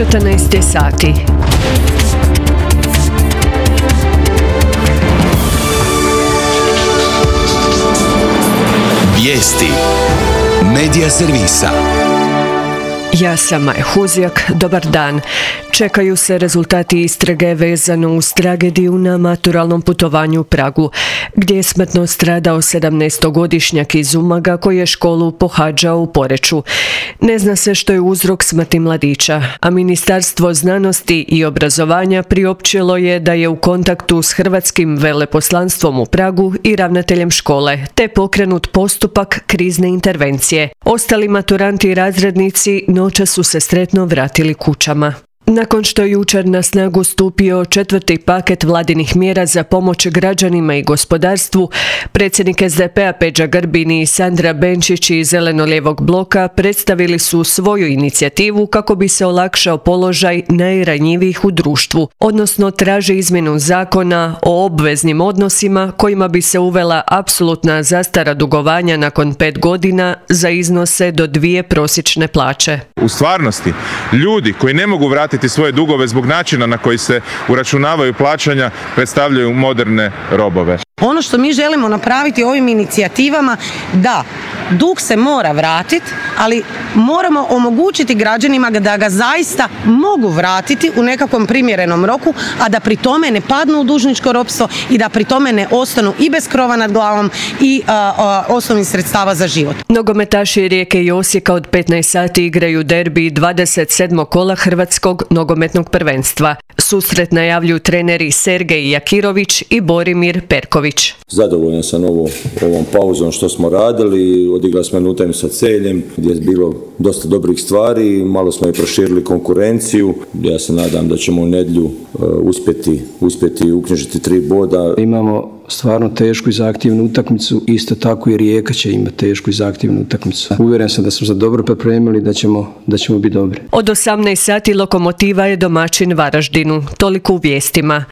14 sati. Vijesti Medija servisa. Ja sam Maja Huzjak, dobar dan. Čekaju se rezultati istrage vezano uz tragediju na maturalnom putovanju u Pragu, gdje je smrtno stradao 17-godišnjak iz Umaga koji je školu pohađao u Poreču. Ne zna se što je uzrok smrti mladića, a Ministarstvo znanosti i obrazovanja priopćilo je da je u kontaktu s hrvatskim veleposlanstvom u Pragu i ravnateljem škole, te pokrenut postupak krizne intervencije. Ostali maturanti i razrednici noća su se sretno vratili kućama. Nakon što je jučer na snagu stupio 4. paket vladinih mjera za pomoć građanima i gospodarstvu, predsjednik SDP-a Peđa Grbin i Sandra Benčić iz Zeleno-lijevog bloka predstavili su svoju inicijativu kako bi se olakšao položaj najranjivijih u društvu, odnosno traže izmjenu zakona o obveznim odnosima kojima bi se uvela apsolutna zastara dugovanja nakon 5 godina za iznose do 2 prosječne plaće. U stvarnosti, ljudi koji ne mogu vratiti svoje dugove zbog načina na koji se uračunavaju plaćanja predstavljaju moderne robove. Ono što mi želimo napraviti ovim inicijativama, da, dug se mora vratiti, ali moramo omogućiti građanima da ga zaista mogu vratiti u nekakvom primjerenom roku, a da pri tome ne padnu u dužničko ropstvo i da pri tome ne ostanu i bez krova nad glavom i osnovnih sredstava za život. Nogometaši Rijeke i Osijeka od 15 sati igraju derbi 27. kola Hrvatskog nogometnog prvenstva. Susret najavljuju treneri Sergej Jakirović i Borimir Perković. Zadovoljan sam ovom pauzom što smo radili, odigrali smo jednu utakmicu sa Celjem gdje je bilo dosta dobrih stvari, malo smo i proširili konkurenciju. Ja se nadam da ćemo u nedjelju uspjeti uknjižiti 3 boda. Imamo stvarno tešku i zahtjevnu utakmicu, isto tako i Rijeka će imati tešku i zahtjevnu utakmicu. Uvjeren sam da smo se dobro pripremili, da ćemo biti dobri. Od 18 sati Lokomotiva je domaćin Varaždinu. Toliko u vijestima.